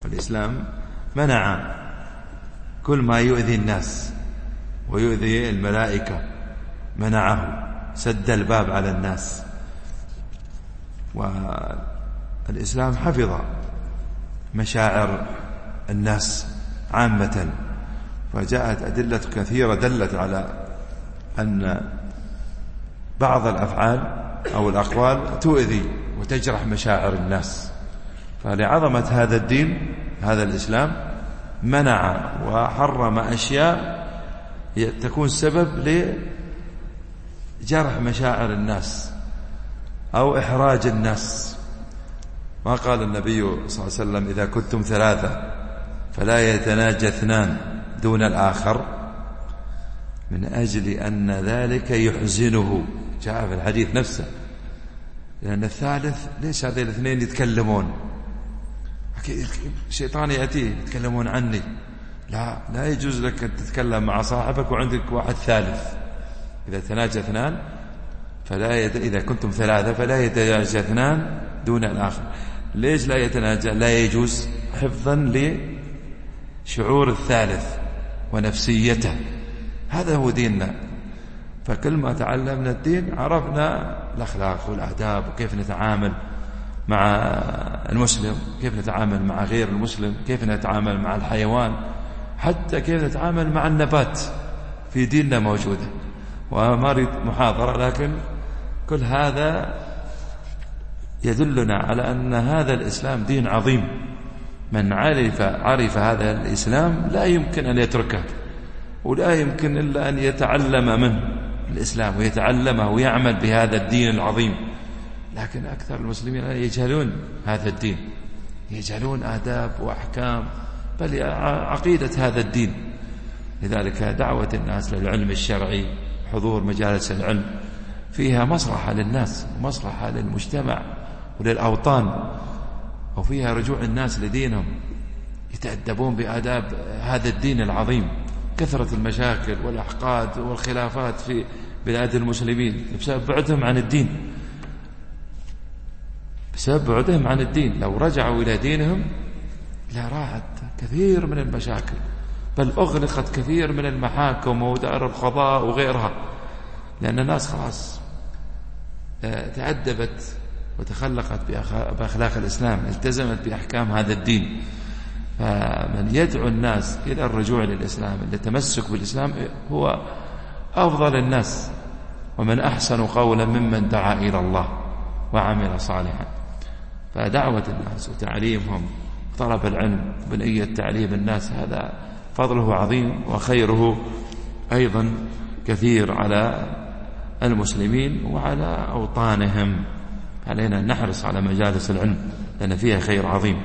والإسلام منع كل ما يؤذي الناس ويؤذي الملائكة، منعه، سد الباب على الناس. والإسلام حفظ مشاعر الناس عامة، فجاءت أدلة كثيرة دلت على أن بعض الأفعال أو الأقوال تؤذي وتجرح مشاعر الناس. فلعظمة هذا الدين، هذا الإسلام، منع وحرم أشياء تكون سبب لجرح مشاعر الناس أو إحراج الناس. ما قال النبي صلى الله عليه وسلم: إذا كنتم ثلاثة فلا يتناجى اثنان دون الآخر، من أجل أن ذلك يحزنه، جاء في الحديث نفسه، لأن الثالث ليش هذين الاثنين يتكلمون؟ الشيطان يأتيه يتكلمون عني. لا يجوز لك أن تتكلم مع صاحبك وعندك واحد ثالث. إذا تناجى اثنان إذا كنتم ثلاثة فلا يتناجى اثنان دون الآخر. ليش لا يتناجى؟ لا يجوز، حفظا لشعور الثالث ونفسيته. هذا هو ديننا. فكل ما تعلمنا الدين عرفنا الأخلاق والآداب، وكيف نتعامل مع المسلم، كيف نتعامل مع غير المسلم، كيف نتعامل مع الحيوان، حتى كيف نتعامل مع النبات في ديننا موجودة. وما أريد محاضرة، لكن كل هذا يدلنا على أن هذا الإسلام دين عظيم. من عرف هذا الإسلام لا يمكن أن يتركه، ولا يمكن إلا أن يتعلم منه الإسلام ويتعلمه ويعمل بهذا الدين العظيم. لكن أكثر المسلمين يجهلون هذا الدين، يجهلون آداب وأحكام، بل عقيدة هذا الدين. لذلك دعوة الناس للعلم الشرعي، حضور مجالس العلم، فيها مصلحة للناس ومصلحة للمجتمع وللأوطان، وفيها رجوع الناس لدينهم، يتأدبون بآداب هذا الدين العظيم. كثرة المشاكل والأحقاد والخلافات في بلاد المسلمين بسبب بعدهم عن الدين، بسبب بعدهم عن الدين. لو رجعوا إلى دينهم لراحت كثير من المشاكل، بل أغلقت كثير من المحاكم ودار القضاء وغيرها، لأن الناس خلاص تأدبت وتخلقت بأخلاق الإسلام، التزمت بأحكام هذا الدين. فمن يدعو الناس إلى الرجوع للإسلام، التمسك بالإسلام، هو أفضل الناس، ومن أحسن قولا ممن دعا إلى الله وعمل صالحا. فدعوة الناس وتعليمهم، طلب العلم بنية تعليم الناس، هذا فضله عظيم وخيره أيضا كثير على المسلمين وعلى أوطانهم. علينا أن نحرص على مجالس العلم، لأن فيها خير عظيم.